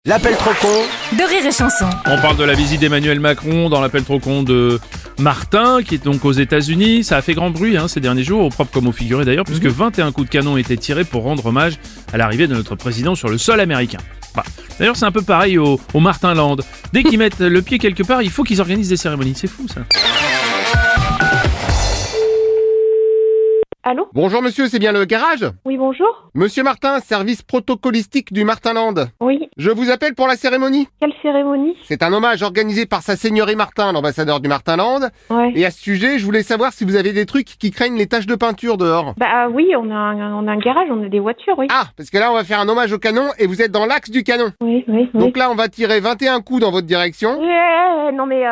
L'appel trop con de Rire et Chanson. On parle de la visite d'Emmanuel Macron dans l'appel trop con de Martin, qui est donc aux États-Unis. Ça a fait grand bruit ces derniers jours, au propre comme au figuré d'ailleurs, puisque 21 coups de canon ont été tirés pour rendre hommage à l'arrivée de notre président sur le sol américain. D'ailleurs, c'est un peu pareil au Martin Land. Dès qu'ils mettent le pied quelque part, il faut qu'ils organisent des cérémonies. C'est fou, ça. Allô ? Bonjour monsieur, c'est bien le garage ? Oui, bonjour. Monsieur Martin, service protocolistique du Martinland. Oui. Je vous appelle pour la cérémonie. Quelle cérémonie ? C'est un hommage organisé par sa seigneurie Martin, l'ambassadeur du Martinland. Ouais. Et à ce sujet, je voulais savoir si vous avez des trucs qui craignent les taches de peinture dehors. Bah oui, on a un garage, on a des voitures, oui. Ah, parce que là on va faire un hommage au canon et vous êtes dans l'axe du canon. Oui. Donc là on va tirer 21 coups dans votre direction. Non mais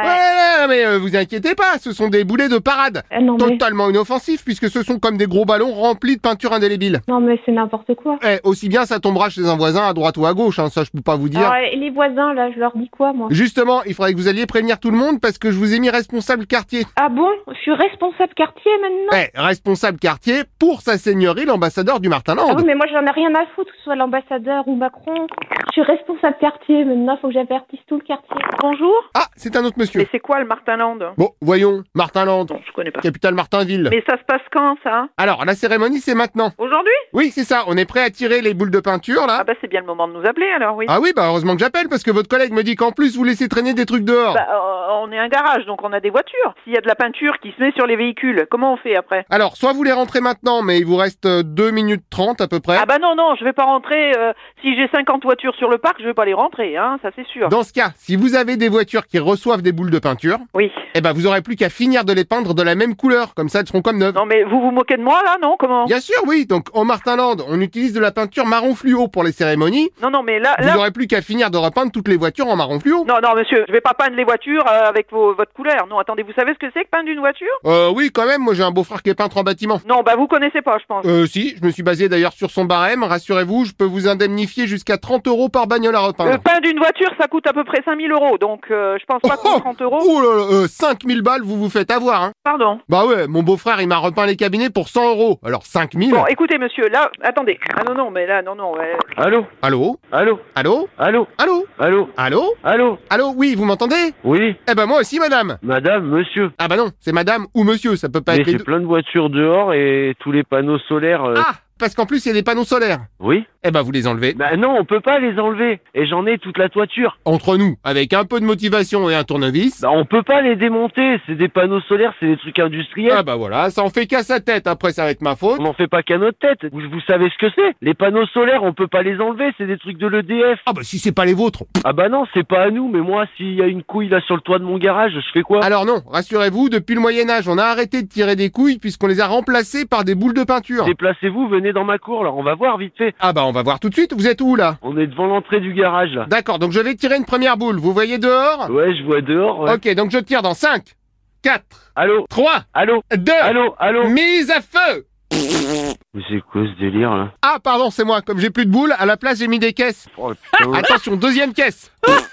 Ouais, vous inquiétez pas, ce sont des boulets de parade. non mais Totalement inoffensifs puisque ce sont comme des gros ballons remplis de peinture indélébile. non mais c'est n'importe quoi. Aussi bien ça tombera chez un voisin à droite ou à gauche, ça je peux pas vous dire. Alors, les voisins là, je leur dis quoi moi ? Justement, il faudrait que vous alliez prévenir tout le monde parce que je vous ai mis responsable quartier. Ah bon ? Je suis responsable quartier maintenant ? Responsable quartier pour sa seigneurie, l'ambassadeur du Martinland. Ah oui, mais moi j'en ai rien à foutre que ce soit l'ambassadeur ou Macron. Je suis responsable quartier maintenant, faut que j'avertisse tout le quartier. Bonjour ? Ah, c'est un autre monsieur. Mais c'est quoi le Martinland ? Bon, voyons, Martinland, Non, je connais pas. capitale Martinville. Mais ça se passe quand, ça ? Alors, la cérémonie c'est maintenant. Aujourd'hui ? Oui, c'est ça, on est prêt à tirer les boules de peinture là. Ah bah c'est bien le moment de nous appeler alors, oui. Ah oui, bah heureusement que j'appelle parce que votre collègue me dit qu'en plus vous laissez traîner des trucs dehors. Bah on est un garage, donc on a des voitures. S'il y a de la peinture qui se met sur les véhicules, comment on fait après ? Alors, soit vous les rentrez maintenant, mais il vous reste 2 minutes 30 à peu près. Ah bah non, je vais pas rentrer. Si j'ai 50 voitures sur le parc, je vais pas les rentrer, hein, ça c'est sûr. Dans ce cas, si vous avez des voitures qui reçoivent des boules de peinture, Oui. vous aurez plus qu'à finir de les peindre de la même couleur, comme ça elles seront comme neuves. Non mais vous vous moquez de moi là, non ? Comment ? Bien sûr, oui. Donc, au Martinland, on utilise de la peinture marron fluo pour les cérémonies. Non mais là... Vous aurez plus qu'à finir de repeindre toutes les voitures en marron fluo. Non monsieur, je vais pas peindre les voitures avec votre couleur. Non, attendez, vous savez ce que c'est que peindre une voiture ? Oui, quand même. Moi, j'ai un beau-frère qui est peintre en bâtiment. Non, bah vous connaissez pas, je pense. Si. Je me suis basé d'ailleurs sur son barème. Rassurez-vous, je peux vous indemnifier jusqu'à 30 € par bagnole à repeindre. Peindre une voiture, ça coûte à peu près 5 000 €, donc je pense pas que 30 €. Oh là là, 5 000 balles, vous vous faites avoir, hein. Pardon. Bah ouais, mon beau-frère, il m'a repeint les cabinets pour 100 €. Alors 5 000. Bon, écoutez, monsieur, là, attendez. Ah non, mais là, non. Allô ? Allô ? Allô ? Allô ? Allô ? Allô ? Allô ? Allô ? Allô ? Allô ? Oui, vous m'entendez ? Oui ? Moi aussi, madame. Madame, monsieur. Ah bah non, c'est madame ou monsieur, ça peut pas Mais être les c'est deux. plein de voitures dehors et tous les panneaux solaires... Ah, parce qu'en plus, il y a des panneaux solaires. Oui ? Vous les enlevez. Bah non, on peut pas les enlever. Et j'en ai toute la toiture. Entre nous, avec un peu de motivation et un tournevis. Bah on peut pas les démonter. C'est des panneaux solaires, c'est des trucs industriels. Ah bah voilà, ça en fait qu'à sa tête, après ça va être ma faute. On n'en fait pas qu'à notre tête. Vous savez ce que c'est ? Les panneaux solaires, on peut pas les enlever. C'est des trucs de l'EDF. Ah bah si c'est pas les vôtres. Ah bah non, c'est pas à nous. Mais moi, s'il y a une couille là sur le toit de mon garage, je fais quoi ? Alors non, rassurez-vous, depuis le Moyen-Âge, on a arrêté de tirer des couilles puisqu'on les a remplacées par des boules de peinture. Déplacez-vous, venez dans ma cour là. On va voir vite fait. Ah bah on va voir tout de suite, vous êtes où là ? On est devant l'entrée du garage là. D'accord, donc je vais tirer une première boule, vous voyez dehors ? Ouais, je vois dehors. Ouais. Ok, donc je tire dans 5, 4, Allô ? 3, Allô ? 2, Allô ? mise à feu ! Mais c'est quoi ce délire là ? Ah pardon, c'est moi, comme j'ai plus de boules, à la place j'ai mis des caisses. Oh putain. Attention, deuxième caisse.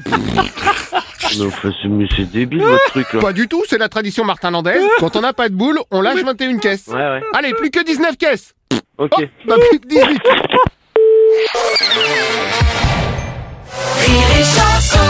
Non, enfin, mais c'est débile votre truc là. Pas du tout, c'est la tradition martinlandaise. Quand on n'a pas de boules, on lâche 21 caisses. Ouais. Allez, plus que 19 caisses. Ok. Plus que 18. Rire et Chanson.